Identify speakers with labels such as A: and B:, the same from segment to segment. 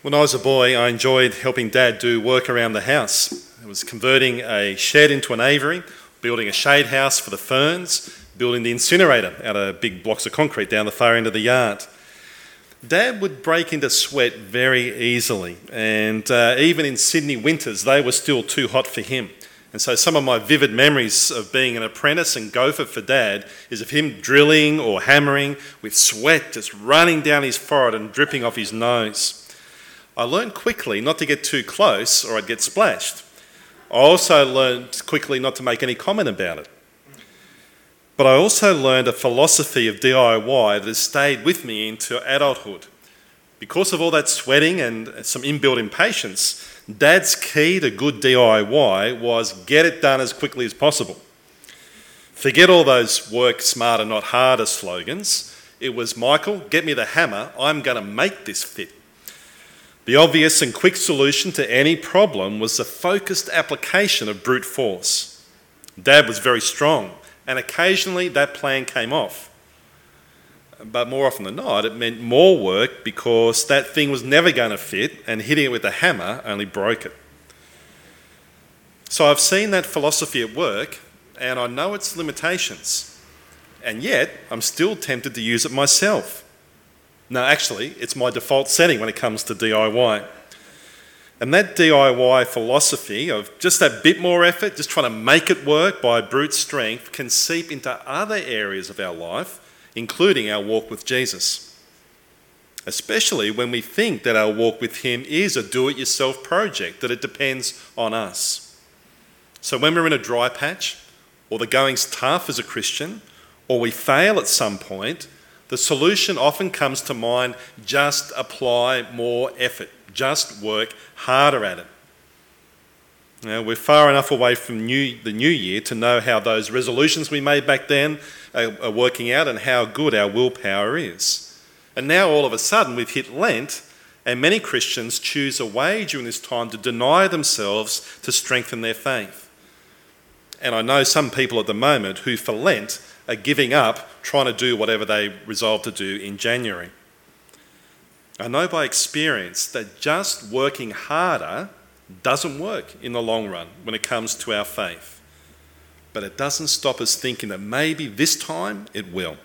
A: When I was a boy, I enjoyed helping Dad do work around the house. It was converting a shed into an aviary, building a shade house for the ferns, building the incinerator out of big blocks of concrete down the far end of the yard. Dad would break into sweat very easily, and even in Sydney winters, they were still too hot for him. And so some of my vivid memories of being an apprentice and gopher for Dad is of him drilling or hammering with sweat just running down his forehead and dripping off his nose. I learned quickly not to get too close or I'd get splashed. I also learned quickly not to make any comment about it. But I also learned a philosophy of DIY that has stayed with me into adulthood. Because of all that sweating and some inbuilt impatience, Dad's key to good DIY was get it done as quickly as possible. Forget all those work smarter, not harder slogans. It was, Michael, get me the hammer, I'm going to make this fit. The obvious and quick solution to any problem was the focused application of brute force. Dad was very strong, and occasionally that plan came off. But more often than not, it meant more work because that thing was never going to fit, and hitting it with a hammer only broke it. So I've seen that philosophy at work, and I know its limitations. And yet, I'm still tempted to use it myself. No, actually, it's my default setting when it comes to DIY. And that DIY philosophy of just that bit more effort, just trying to make it work by brute strength, can seep into other areas of our life, including our walk with Jesus. Especially when we think that our walk with him is a do-it-yourself project, that it depends on us. So when we're in a dry patch, or the going's tough as a Christian, or we fail at some point, the solution often comes to mind: just apply more effort, just work harder at it. Now, we're far enough away from the new year to know how those resolutions we made back then are working out and how good our willpower is. And now all of a sudden we've hit Lent, and many Christians choose a way during this time to deny themselves to strengthen their faith. And I know some people at the moment who for Lent are giving up trying to do whatever they resolved to do in January. I know by experience that just working harder doesn't work in the long run when it comes to our faith. But it doesn't stop us thinking that maybe this time it will.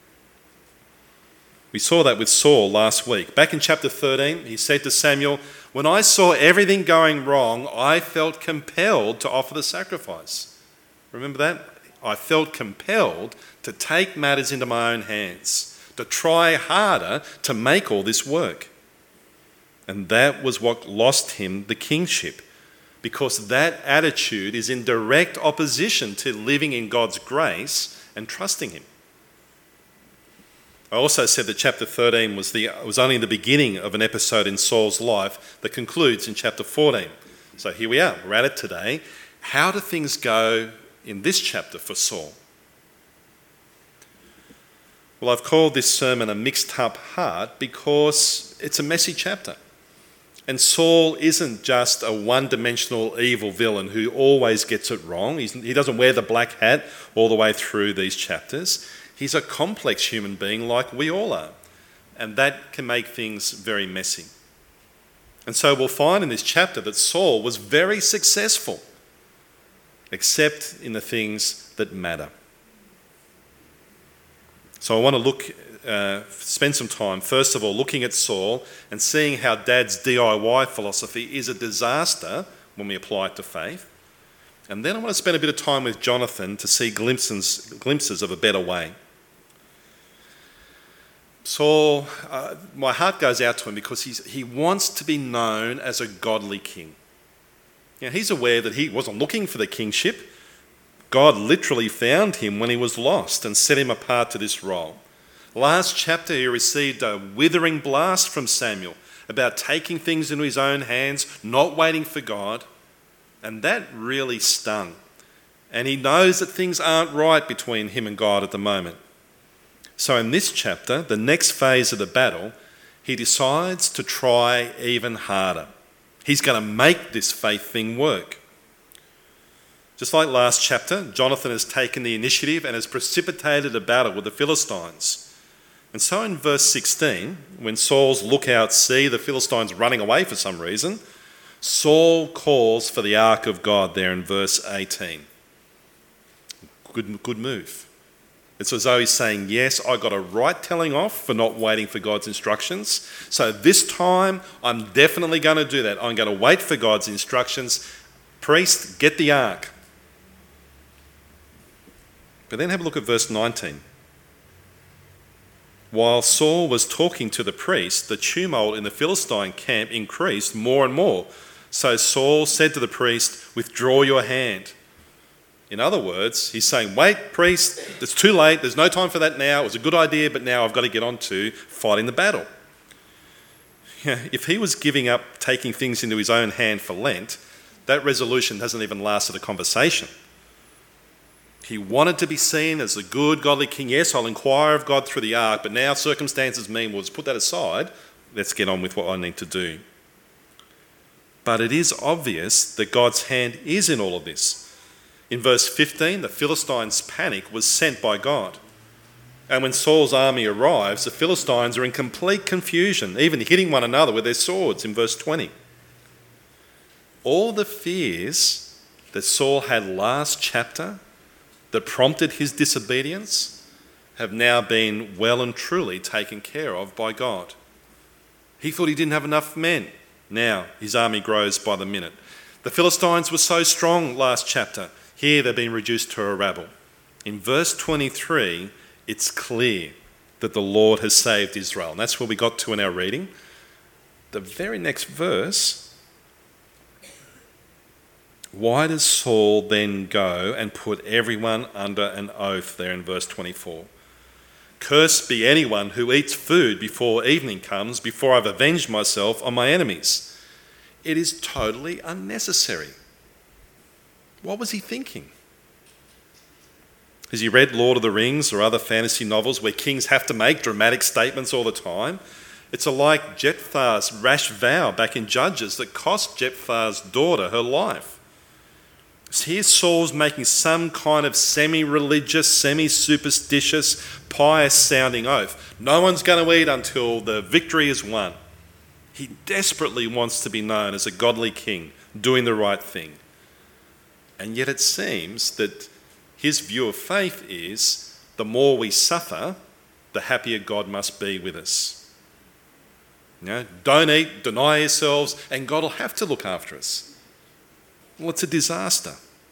A: We saw that with Saul last week. Back in chapter 13, he said to Samuel, "When I saw everything going wrong, I felt compelled to offer the sacrifice." Remember that? I felt compelled to take matters into my own hands, to try harder to make all this work. And that was what lost him the kingship, because that attitude is in direct opposition to living in God's grace and trusting him. I also said that chapter 13 was only the beginning of an episode in Saul's life that concludes in chapter 14. So here we are, we're at it today. How do things go in this chapter for Saul? Well, I've called this sermon a mixed up heart because it's a messy chapter. And Saul isn't just a one-dimensional evil villain who always gets it wrong. He doesn't wear the black hat all the way through these chapters. He's a complex human being like we all are. And that can make things very messy. And so we'll find in this chapter that Saul was very successful, except in the things that matter. So I want to spend some time, first of all, looking at Saul and seeing how Dad's DIY philosophy is a disaster when we apply it to faith. And then I want to spend a bit of time with Jonathan to see glimpses of a better way. Saul, my heart goes out to him because he wants to be known as a godly king. Now, he's aware that he wasn't looking for the kingship. God literally found him when he was lost and set him apart to this role. Last chapter, he received a withering blast from Samuel about taking things into his own hands, not waiting for God. And that really stung. And he knows that things aren't right between him and God at the moment. So in this chapter, the next phase of the battle, he decides to try even harder. He's going to make this faith thing work. Just like last chapter, Jonathan has taken the initiative and has precipitated a battle with the Philistines. And so in verse 16, when Saul's lookouts see the Philistines running away for some reason, Saul calls for the ark of God there in verse 18. Good move. It's as though he's saying, yes, I got a right telling off for not waiting for God's instructions. So this time, I'm definitely going to do that. I'm going to wait for God's instructions. Priest, get the ark. But then have a look at verse 19. While Saul was talking to the priest, the tumult in the Philistine camp increased more and more. So Saul said to the priest, withdraw your hand. In other words, he's saying, wait, priest, it's too late. There's no time for that now. It was a good idea, but now I've got to get on to fighting the battle. Yeah, if he was giving up taking things into his own hand for Lent, that resolution hasn't even lasted a conversation. He wanted to be seen as a good, godly king. Yes, I'll inquire of God through the ark, but now circumstances mean we'll just put that aside. Let's get on with what I need to do. But it is obvious that God's hand is in all of this. In verse 15, the Philistines' panic was sent by God. And when Saul's army arrives, the Philistines are in complete confusion, even hitting one another with their swords in verse 20. All the fears that Saul had last chapter that prompted his disobedience have now been well and truly taken care of by God. He thought he didn't have enough men. Now his army grows by the minute. The Philistines were so strong last chapter. Here they've been reduced to a rabble. In verse 23, it's clear that the Lord has saved Israel. And that's where we got to in our reading. The very next verse, why does Saul then go and put everyone under an oath there in verse 24? Cursed be anyone who eats food before evening comes, before I've avenged myself on my enemies. It is totally unnecessary. What was he thinking? Has he read Lord of the Rings or other fantasy novels where kings have to make dramatic statements all the time? It's like Jephthah's rash vow back in Judges that cost Jephthah's daughter her life. Here Saul's making some kind of semi-religious, semi-superstitious, pious-sounding oath. No one's going to eat until the victory is won. He desperately wants to be known as a godly king, doing the right thing. And yet it seems that his view of faith is the more we suffer, the happier God must be with us. You know, don't eat, deny yourselves, and God will have to look after us. Well, it's a disaster.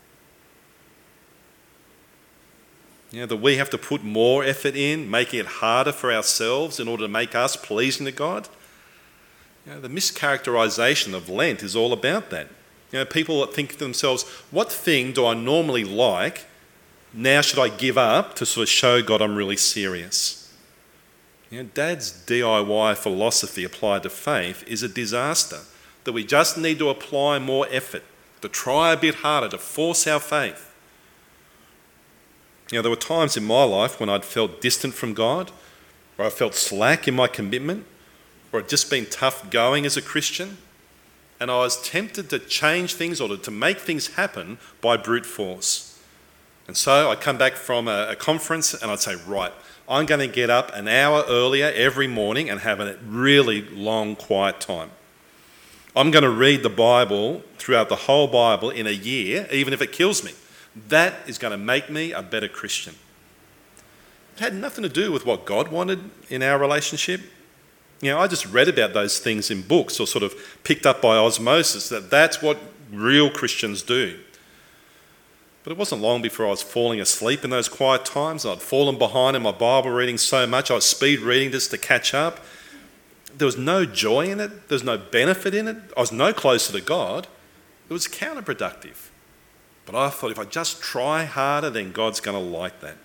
A: You know, that we have to put more effort in, making it harder for ourselves in order to make us pleasing to God. You know, the mischaracterization of Lent is all about that. You know, people that think to themselves, what thing do I normally like? Now should I give up to sort of show God I'm really serious? You know, Dad's DIY philosophy applied to faith is a disaster, that we just need to apply more effort, to try a bit harder, to force our faith. You know, there were times in my life when I'd felt distant from God, or I felt slack in my commitment, or I'd just been tough going as a Christian, and I was tempted to change things or to make things happen by brute force. And so I'd come back from a conference and I'd say, right, I'm going to get up an hour earlier every morning and have a really long, quiet time. I'm going to read the Bible throughout the whole Bible in a year, even if it kills me. That is going to make me a better Christian. It had nothing to do with what God wanted in our relationship. You know, I just read about those things in books or sort of picked up by osmosis that that's what real Christians do. But it wasn't long before I was falling asleep in those quiet times. I'd fallen behind in my Bible reading so much. I was speed reading just to catch up. There was no joy in it. There was no benefit in it. I was no closer to God. It was counterproductive. But I thought if I just try harder, then God's going to like that.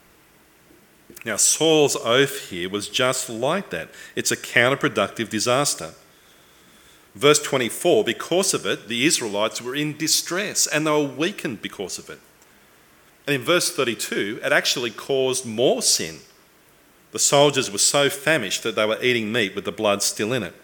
A: Now, Saul's oath here was just like that. It's a counterproductive disaster. Verse 24, because of it, the Israelites were in distress and they were weakened because of it. And in verse 32, it actually caused more sin. The soldiers were so famished that they were eating meat with the blood still in it.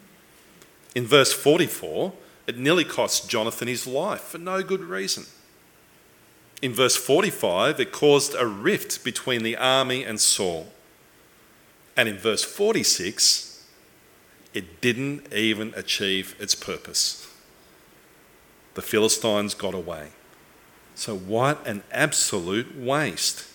A: In verse 44, it nearly cost Jonathan his life for no good reason. In verse 45, it caused a rift between the army and Saul. And in verse 46, it didn't even achieve its purpose. The Philistines got away. So what an absolute waste.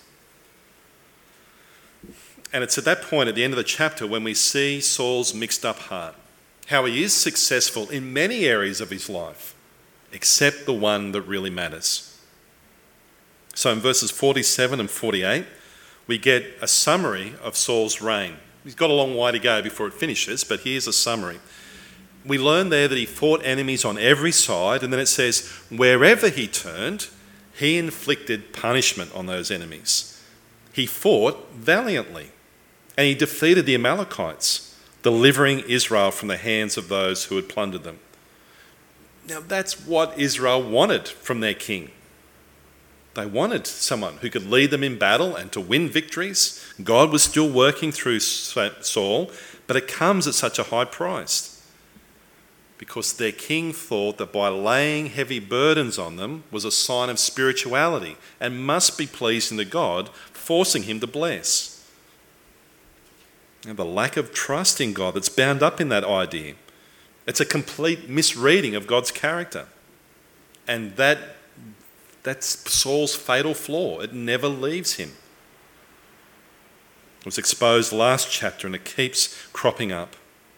A: And it's at that point at the end of the chapter when we see Saul's mixed up heart, how he is successful in many areas of his life, except the one that really matters. So in verses 47 and 48, we get a summary of Saul's reign. He's got a long way to go before it finishes, but here's a summary. We learn there that he fought enemies on every side, and then it says, wherever he turned, he inflicted punishment on those enemies. He fought valiantly, and he defeated the Amalekites, delivering Israel from the hands of those who had plundered them. Now that's what Israel wanted from their king. They wanted someone who could lead them in battle and to win victories. God was still working through Saul, but it comes at such a high price. Because their king thought that by laying heavy burdens on them was a sign of spirituality and must be pleasing to God, forcing him to bless. And the lack of trust in God that's bound up in that idea. It's a complete misreading of God's character. And that's Saul's fatal flaw. It never leaves him. It was exposed last chapter and it keeps cropping up.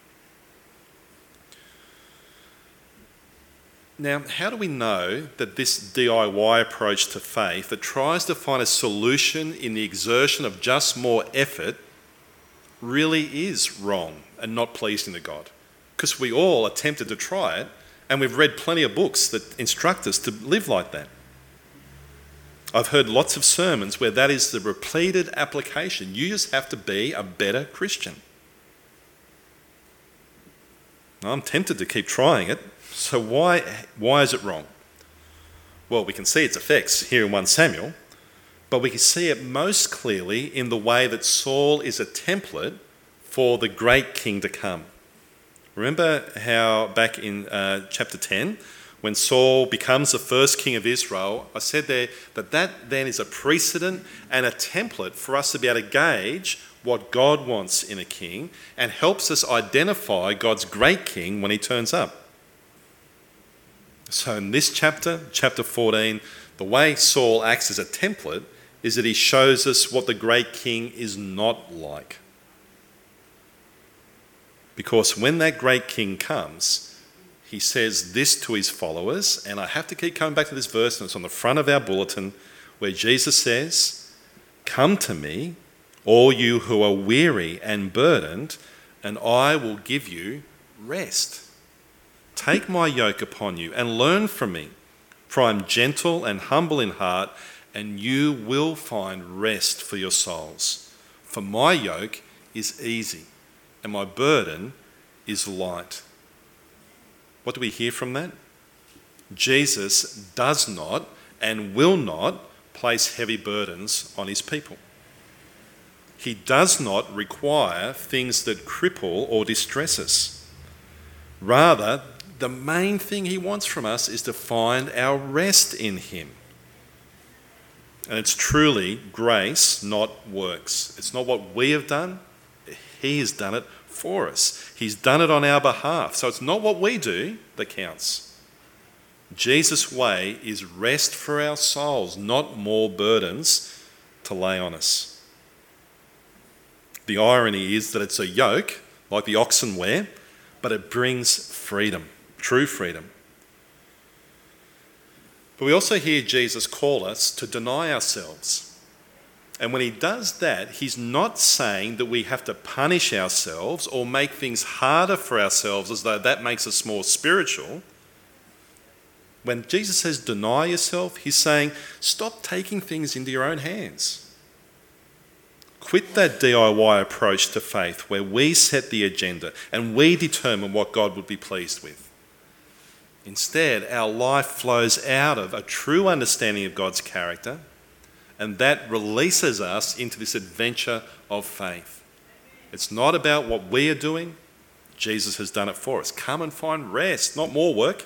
A: Now, how do we know that this DIY approach to faith that tries to find a solution in the exertion of just more effort really is wrong and not pleasing to God? Because we all are tempted to try it, and we've read plenty of books that instruct us to live like that. I've heard lots of sermons where that is the repeated application. You just have to be a better Christian. I'm tempted to keep trying it. So why is it wrong? Well, we can see its effects here in 1 Samuel, but we can see it most clearly in the way that Saul is a template for the great king to come. Remember how back in chapter 10, when Saul becomes the first king of Israel, I said there that then is a precedent and a template for us to be able to gauge what God wants in a king and helps us identify God's great king when he turns up. So in this chapter, chapter 14, the way Saul acts as a template is that he shows us what the great king is not like. Because when that great king comes, he says this to his followers, and I have to keep coming back to this verse, and it's on the front of our bulletin, where Jesus says, "Come to me, all you who are weary and burdened, and I will give you rest. Take my yoke upon you and learn from me, for I am gentle and humble in heart, and you will find rest for your souls. For my yoke is easy, and my burden is light." What do we hear from that? Jesus does not and will not place heavy burdens on his people. He does not require things that cripple or distress us. Rather, the main thing he wants from us is to find our rest in him. And it's truly grace, not works. It's not what we have done. He has done it for us. He's done it on our behalf. So it's not what we do that counts. Jesus' way is rest for our souls, not more burdens to lay on us. The irony is that it's a yoke, like the oxen wear, but it brings freedom, true freedom. But we also hear Jesus call us to deny ourselves. And when he does that, he's not saying that we have to punish ourselves or make things harder for ourselves as though that makes us more spiritual. When Jesus says deny yourself, he's saying stop taking things into your own hands. Quit that DIY approach to faith where we set the agenda and we determine what God would be pleased with. Instead, our life flows out of a true understanding of God's character, and that releases us into this adventure of faith. It's not about what we are doing. Jesus has done it for us. Come and find rest, not more work.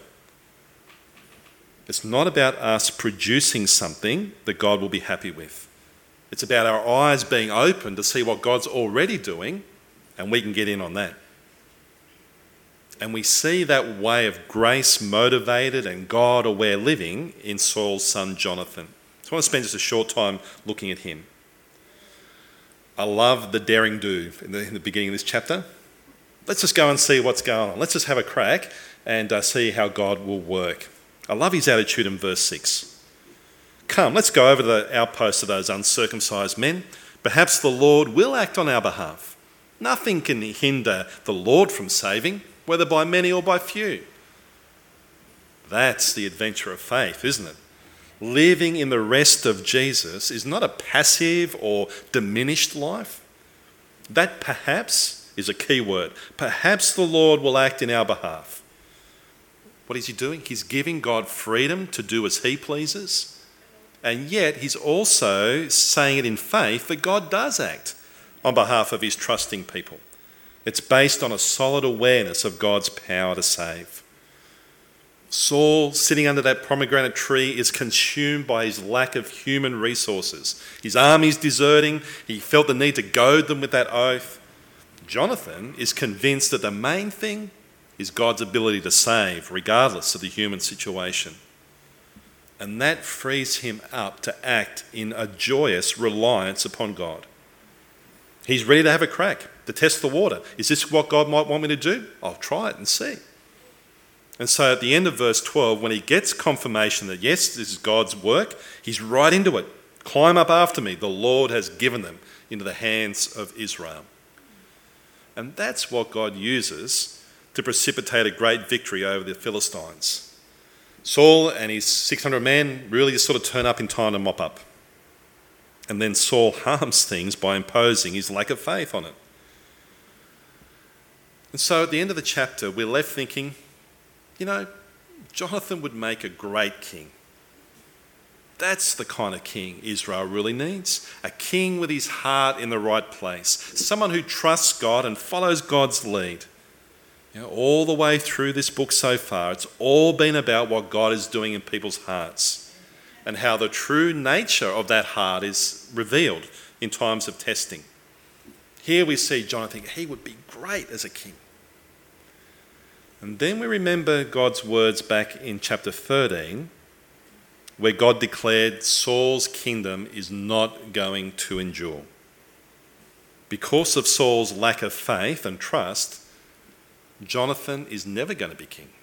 A: It's not about us producing something that God will be happy with. It's about our eyes being open to see what God's already doing, and we can get in on that. And we see that way of grace-motivated and God-aware living in Saul's son Jonathan. So I want to spend just a short time looking at him. I love the daring do in the beginning of this chapter. Let's just go and see what's going on. Let's just have a crack and see how God will work. I love his attitude in verse 6. Come, let's go over to the outposts of those uncircumcised men. Perhaps the Lord will act on our behalf. Nothing can hinder the Lord from saving, whether by many or by few. That's the adventure of faith, isn't it? Living in the rest of Jesus is not a passive or diminished life. That perhaps is a key word. Perhaps the Lord will act in our behalf. What is he doing? He's giving God freedom to do as he pleases. And yet he's also saying it in faith that God does act on behalf of his trusting people. It's based on a solid awareness of God's power to save. Saul, sitting under that pomegranate tree, is consumed by his lack of human resources. His army's deserting. He felt the need to goad them with that oath. Jonathan is convinced that the main thing is God's ability to save, regardless of the human situation. And that frees him up to act in a joyous reliance upon God. He's ready to have a crack, to test the water. Is this what God might want me to do? I'll try it and see. And so at the end of verse 12, when he gets confirmation that yes, this is God's work, he's right into it. Climb up after me. The Lord has given them into the hands of Israel. And that's what God uses to precipitate a great victory over the Philistines. Saul and his 600 men really just sort of turn up in time to mop up. And then Saul harms things by imposing his lack of faith on it. And so at the end of the chapter, we're left thinking, Jonathan would make a great king. That's the kind of king Israel really needs. A king with his heart in the right place. Someone who trusts God and follows God's lead. All the way through this book so far, it's all been about what God is doing in people's hearts and how the true nature of that heart is revealed in times of testing. Here we see Jonathan, he would be great as a king. And then we remember God's words back in chapter 13, where God declared Saul's kingdom is not going to endure. Because of Saul's lack of faith and trust, Jonathan is never going to be king.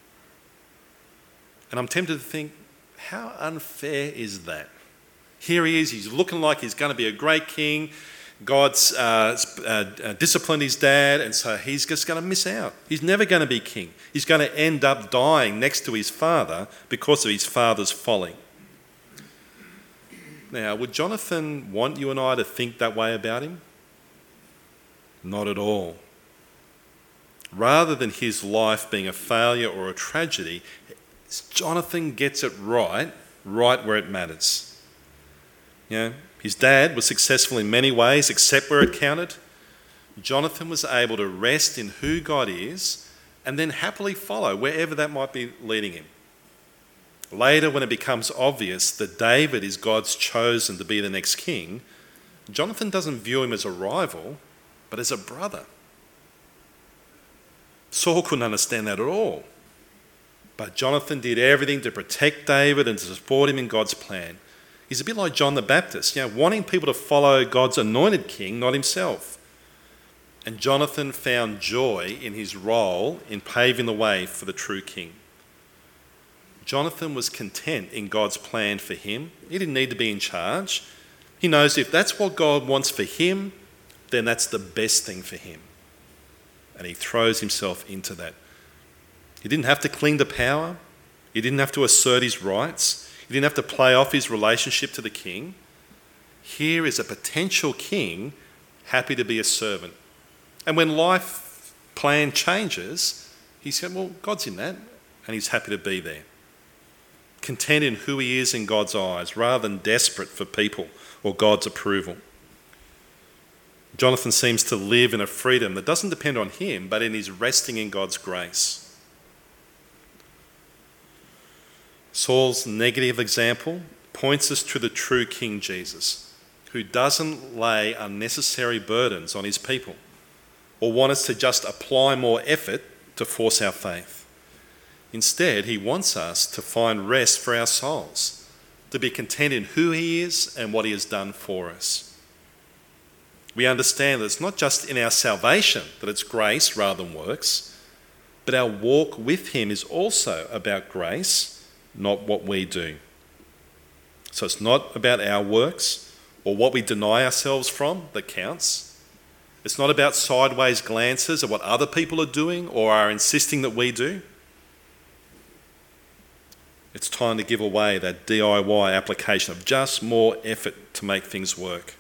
A: And I'm tempted to think, how unfair is that? Here he is, he's looking like he's going to be a great king. God's disciplined his dad, and so he's just going to miss out. He's never going to be king. He's going to end up dying next to his father because of his father's folly. Now, would Jonathan want you and I to think that way about him? Not at all. Rather than his life being a failure or a tragedy, Jonathan gets it right where it matters. His dad was successful in many ways, except where it counted. Jonathan was able to rest in who God is and then happily follow wherever that might be leading him. Later, when it becomes obvious that David is God's chosen to be the next king, Jonathan doesn't view him as a rival, but as a brother. Saul couldn't understand that at all. But Jonathan did everything to protect David and to support him in God's plan. He's a bit like John the Baptist, wanting people to follow God's anointed king, not himself. And Jonathan found joy in his role in paving the way for the true king. Jonathan was content in God's plan for him. He didn't need to be in charge. He knows if that's what God wants for him, then that's the best thing for him. And he throws himself into that. He didn't have to cling to power. He didn't have to assert his rights. He didn't have to play off his relationship to the king. Here is a potential king happy to be a servant. And when life plan changes, he said, well, God's in that, and he's happy to be there. Content in who he is in God's eyes, rather than desperate for people or God's approval. Jonathan seems to live in a freedom that doesn't depend on him, but in his resting in God's grace. Saul's negative example points us to the true King Jesus, who doesn't lay unnecessary burdens on his people or want us to just apply more effort to force our faith. Instead, he wants us to find rest for our souls, to be content in who he is and what he has done for us. We understand that it's not just in our salvation that it's grace rather than works, but our walk with him is also about grace, not what we do. So it's not about our works or what we deny ourselves from that counts. It's not about sideways glances at what other people are doing or are insisting that we do. It's time to give away that DIY application of just more effort to make things work.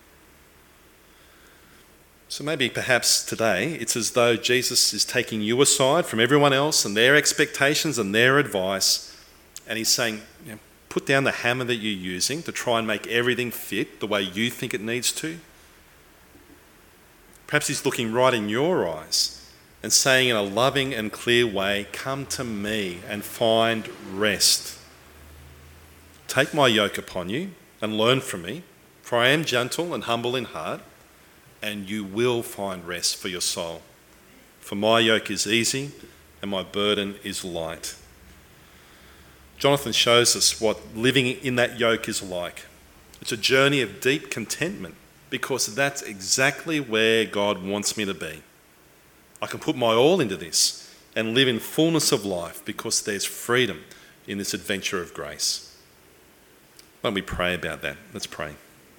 A: So maybe perhaps today it's as though Jesus is taking you aside from everyone else and their expectations and their advice, and he's saying, put down the hammer that you're using to try and make everything fit the way you think it needs to. Perhaps he's looking right in your eyes and saying in a loving and clear way, come to me and find rest. Take my yoke upon you and learn from me, for I am gentle and humble in heart, and you will find rest for your soul. For my yoke is easy and my burden is light. Jonathan shows us what living in that yoke is like. It's a journey of deep contentment because that's exactly where God wants me to be. I can put my all into this and live in fullness of life because there's freedom in this adventure of grace. Why don't we pray about that? Let's pray.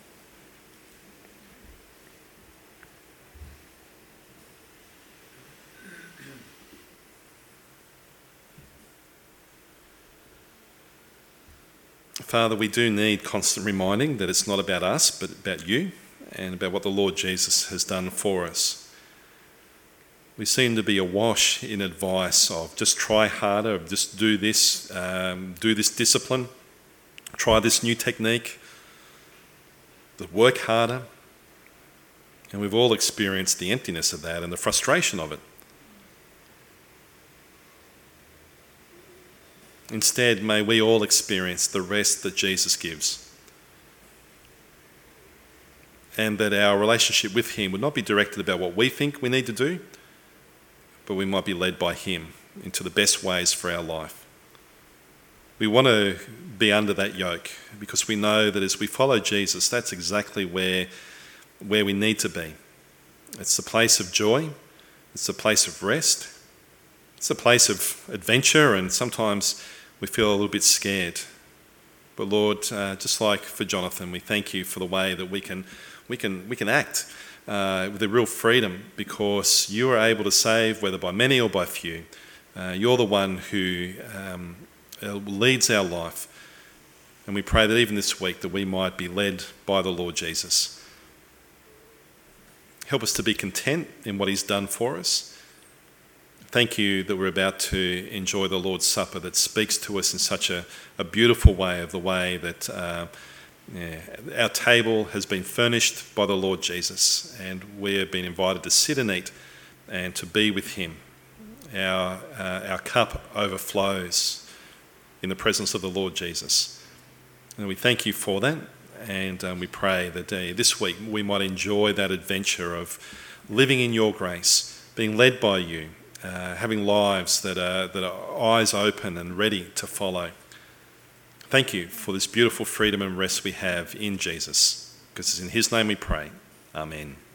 A: Father, we do need constant reminding that it's not about us, but about you and about what the Lord Jesus has done for us. We seem to be awash in advice of just try harder, of just do this discipline, try this new technique, work harder. And we've all experienced the emptiness of that and the frustration of it. Instead, may we all experience the rest that Jesus gives. And that our relationship with him would not be directed about what we think we need to do, but we might be led by him into the best ways for our life. We want to be under that yoke because we know that as we follow Jesus, that's exactly where we need to be. It's the place of joy. It's the place of rest. It's a place of adventure, and sometimes we feel a little bit scared. But Lord, just like for Jonathan, we thank you for the way that we can act with a real freedom because you are able to save, whether by many or by few. You're the one who leads our life. And we pray that even this week that we might be led by the Lord Jesus. Help us to be content in what he's done for us. Thank you that we're about to enjoy the Lord's Supper that speaks to us in such a beautiful way of the way that our table has been furnished by the Lord Jesus and we have been invited to sit and eat and to be with him. Our cup overflows in the presence of the Lord Jesus. And we thank you for that, and we pray that this week we might enjoy that adventure of living in your grace, being led by you, having lives that are eyes open and ready to follow. Thank you for this beautiful freedom and rest we have in Jesus, because it's in his name we pray. Amen.